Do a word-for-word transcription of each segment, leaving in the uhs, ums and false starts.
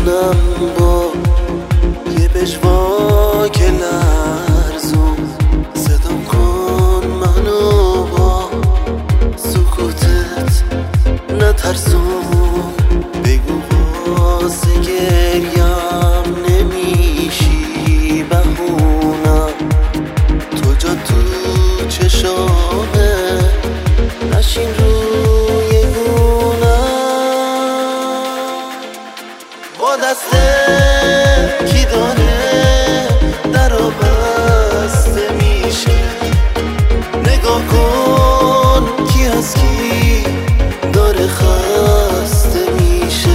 میمونم با یه پشواک لرزون. صدام کن منو با سکوتت نترسون. بگو واسه گریم نمیشی بهونم. تو جا تو چشامه نشین روی گونم. با دسته کی داره درو بسته میشه. نگاه کن کی از کی داره خسته میشه.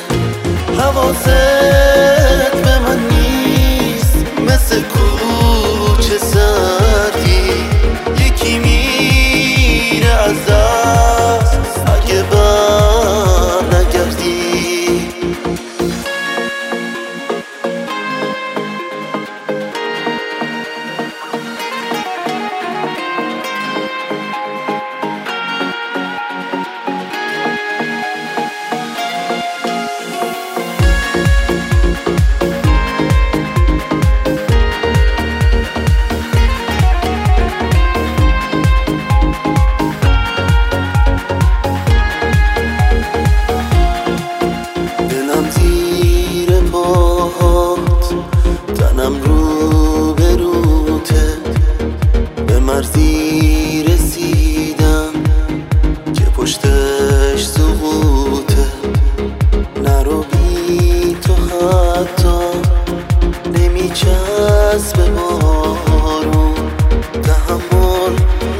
حواست به من نیست مثل کوچه سردی. یکی میره از دست اگه بر نگردی. تنم رو به روته به مرزی رسیدم که پشتش سقوطه. نرو بی تو حتی نمیچسبه بارون. تحمل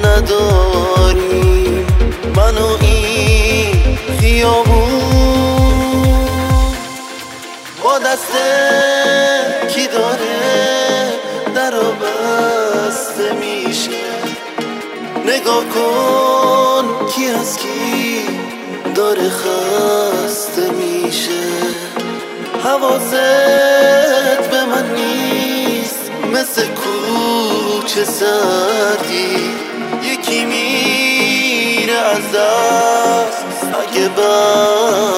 نداریم من و این خیابون. با دسته کی داره درو بسته میشه. نگاه کن کی از کی داره خسته میشه. حواست به من نیست مثل کوچه سردی. یکی میره از دست اگه بر